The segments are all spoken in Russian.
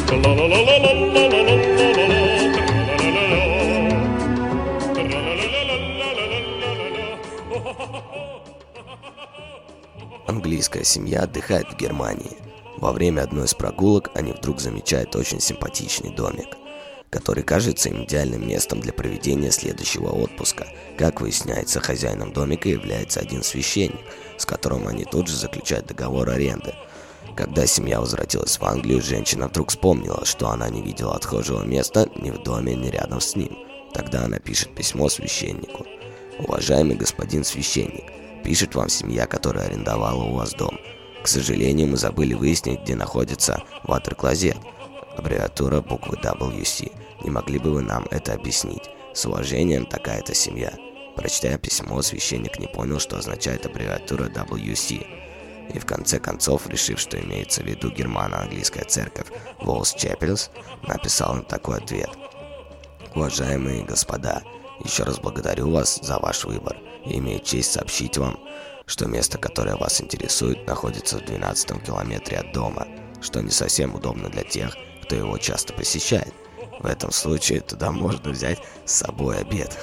Английская семья отдыхает в Германии. Во время одной из прогулок они вдруг замечают очень симпатичный домик, который кажется им идеальным местом для проведения следующего отпуска. Как выясняется, хозяином домика является один священник, с которым они тут же заключают договор аренды. Когда семья возвратилась в Англию, женщина вдруг вспомнила, что она не видела отхожего места ни в доме, ни рядом с ним. Тогда она пишет письмо священнику. «Уважаемый господин священник, пишет вам семья, которая арендовала у вас дом. К сожалению, мы забыли выяснить, где находится ватер-клозет, аббревиатура буквы WC. Не могли бы вы нам это объяснить? С уважением, такая-то семья». Прочитая письмо, священник не понял, что означает аббревиатура WC. И в конце концов, решив, что имеется в виду германо-английская церковь Волс Чепелс, написал им такой ответ. «Уважаемые господа, еще раз благодарю вас за ваш выбор и имею честь сообщить вам, что место, которое вас интересует, находится в 12-м километре от дома, что не совсем удобно для тех, кто его часто посещает. В этом случае туда можно взять с собой обед.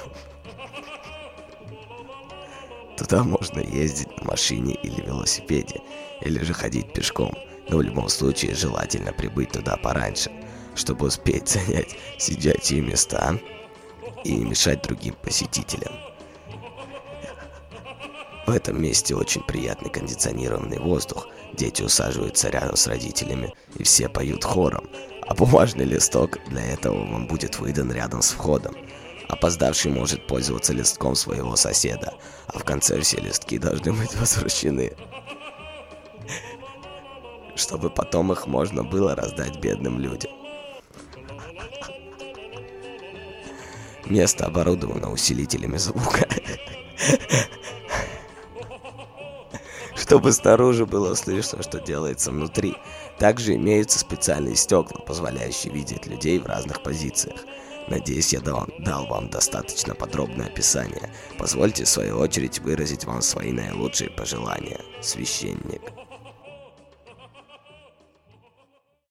Туда можно ездить на машине или велосипеде, или же ходить пешком, но в любом случае желательно прибыть туда пораньше, чтобы успеть занять сидячие места и не мешать другим посетителям. В этом месте очень приятный кондиционированный воздух, дети усаживаются рядом с родителями и все поют хором, а бумажный листок для этого вам будет выдан рядом с входом. Опоздавший может пользоваться листком своего соседа, а в конце все листки должны быть возвращены, чтобы потом их можно было раздать бедным людям. Место оборудовано усилителями звука, чтобы снаружи было слышно, что делается внутри. Также имеются специальные стекла, позволяющие видеть людей в разных позициях. Надеюсь, я дал вам достаточно подробное описание. Позвольте, в свою очередь, выразить вам свои наилучшие пожелания. Священник.